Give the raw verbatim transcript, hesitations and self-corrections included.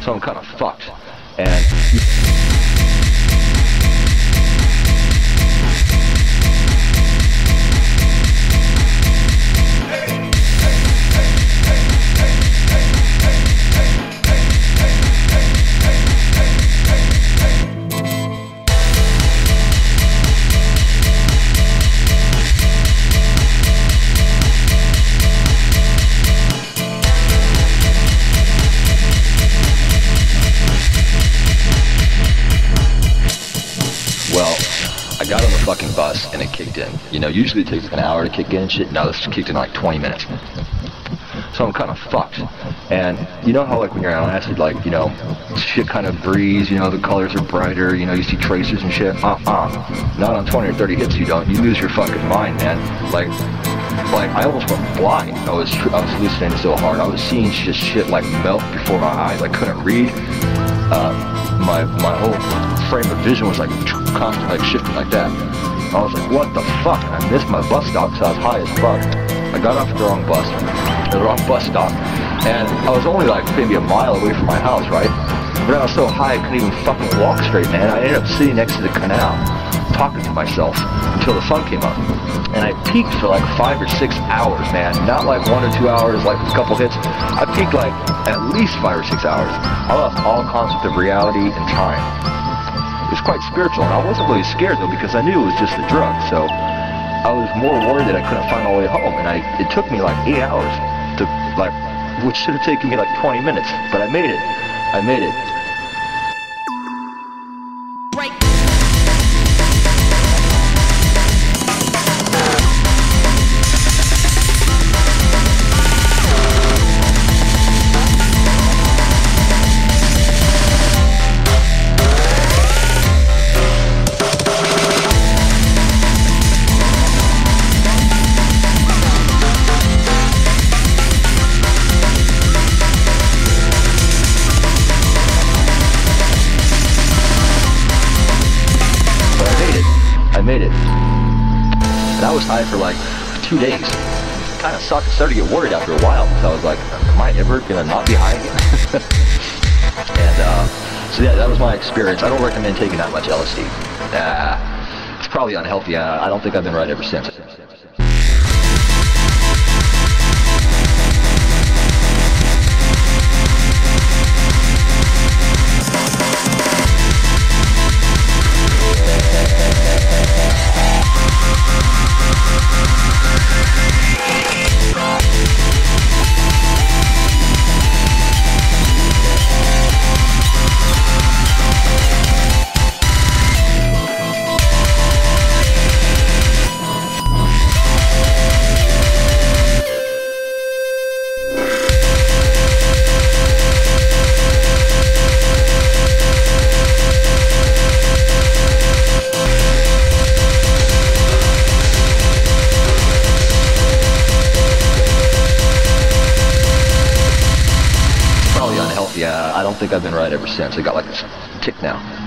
so I'm kind of fucked. And well, I got on the fucking bus and it kicked in. You know, usually it takes like an hour to kick in and shit. No, this kicked in like twenty minutes. So I'm kind of fucked. And you know how like when you're on acid, like, you know, shit kind of breeze, you know, the colors are brighter, you know, you see tracers and shit. Uh-uh. Not on twenty or thirty hits you don't. You lose your fucking mind, man. Like, like I almost went blind. I was, I was hallucinating so hard. I was seeing just shit like melt before my eyes. I couldn't read. Uh, my my whole frame of vision was like constantly like shifting like that. I was like, what the fuck? I missed my bus stop because I was high as fuck. I got off the wrong bus, the wrong bus stop, and I was only like maybe a mile away from my house, right? But I was so high I couldn't even fucking walk straight, man. I ended up sitting next to the canal, talking to myself until the sun came up. And I peaked for like five or six hours, man. Not like one or two hours, like a couple hits. I peaked like at least five or six hours. I lost all concept of reality and time. It was quite spiritual, and I wasn't really scared though because I knew it was just a drug. So I was more worried that I couldn't find my way home, and I it took me like eight hours to like, which should have taken me like twenty minutes, but I made it. I made it. I made it. And I was high for like two days. It kind of sucked. I started to get worried after a while because I was like, am I ever gonna not be high again? And uh, so yeah, that was my experience. I don't recommend taking that much L S D. Uh, it's probably unhealthy. I, I don't think I've been right ever since. Yeah, I don't think I've been right ever since. I got like this tick now.